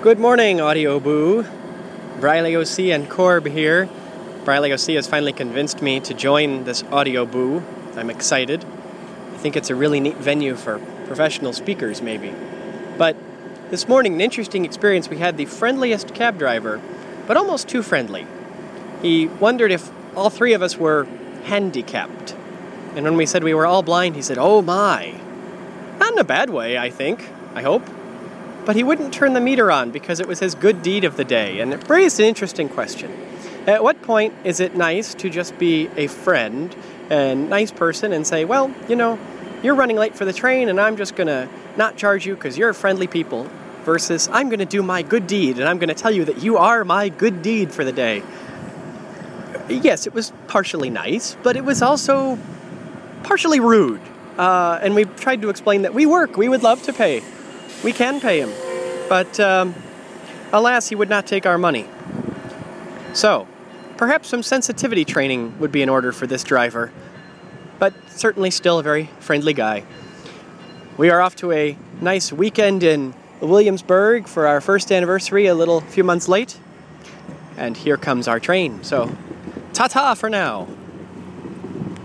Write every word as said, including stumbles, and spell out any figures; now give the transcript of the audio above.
Good morning, Audio Boo. Briley O C and Corb here. Briley O C has finally convinced me to join this Audio Boo. I'm excited. I think it's a really neat venue for professional speakers, maybe. But this morning, an interesting experience. We had the friendliest cab driver, but almost too friendly. He wondered if all three of us were handicapped. And when we said we were all blind, he said, "Oh my." Not in a bad way, I think. I hope. But he wouldn't turn the meter on because it was his good deed of the day, and it raised an interesting question. At what point is it nice to just be a friend and nice person and say, well, you know, you're running late for the train and I'm just going to not charge you because you're friendly people, versus I'm going to do my good deed and I'm going to tell you that you are my good deed for the day. Yes, it was partially nice, but it was also partially rude. Uh, and we tried to explain that we work, we would love to pay. We can pay him, but um, alas, he would not take our money. So, perhaps some sensitivity training would be in order for this driver, but certainly still a very friendly guy. We are off to a nice weekend in Williamsburg for our first anniversary, a little few months late, and here comes our train. So, ta-ta for now.